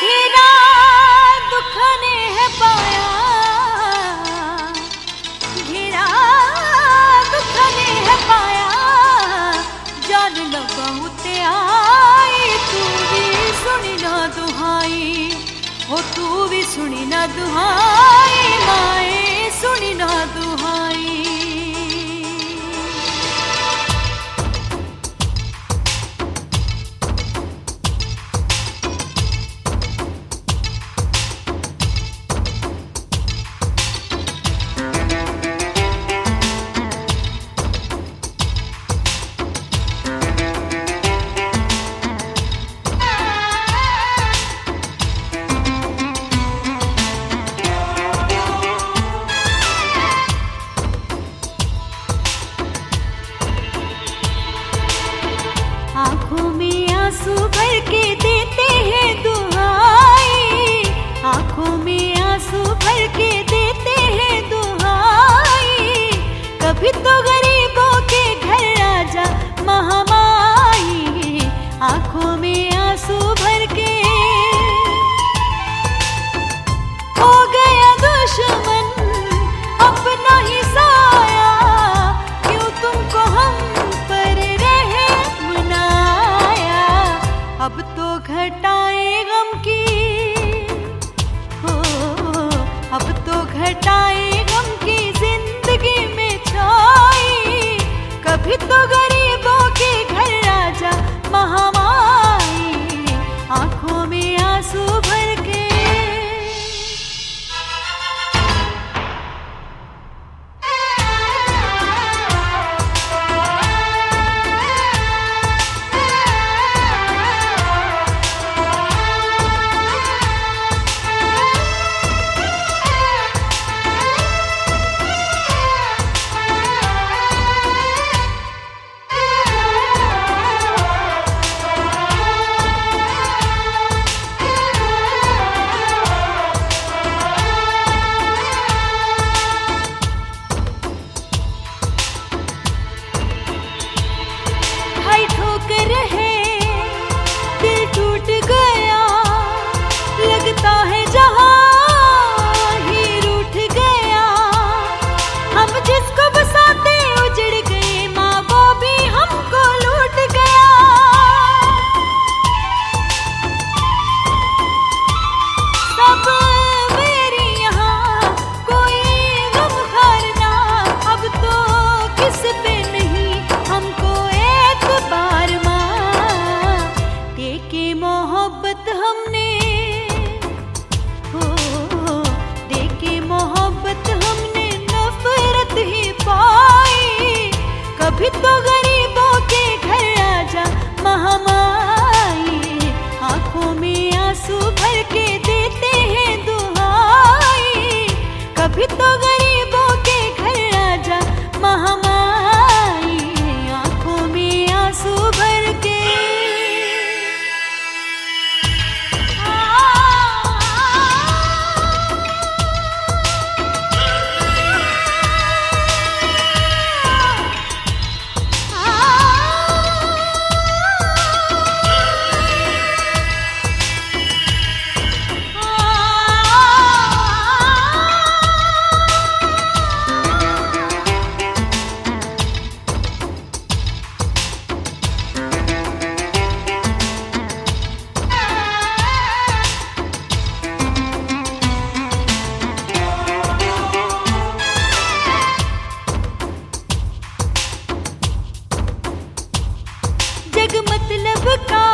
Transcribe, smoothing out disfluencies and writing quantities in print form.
घिरा दुख ने है पाया, घिरा दुख ने है पाया, जान न बहुत आई, तू भी सुनी ना दुहाई, हो तू भी सुनी ना दुहाई, माए सुनी ना दुहाई। आँखों में आंसू भर के देते हैं दुहाई, आँखों में आंसू भर के देते हैं दुहाई, कभी तो गरीबों के घर आजा महामाई, आँखों में आंसू भर के हो गया दुश्मन अपना ही साया, क्यों तुमको हम पर अब तो घटाए गम की, हो अब तो घटाए गम की जिंदगी में छाई, कभी तो गरीबों के घर आजा महामाई, आंखों में आंसू भर के। ठोकर है दिल टूट गया, लगता है जहां ही रूठ गया, हम जिसको बसाते उजड़ गए, माँ वो भी हमको लूट गया, सब मेरी यहाँ कोई गम खारना, अब तो किस पे नहीं हमको बार माँ, देके मोहब्बत हमने, हो देके मोहब्बत हमने नफरत ही पाई, कभी तो गरीबों के घर आजा महामाई, आंखों में आंसू भर के देते हैं दुहाई, कभी तो गरीबों के घर आजा महामाई, आंखों में आंसू भर के। जग मतलब का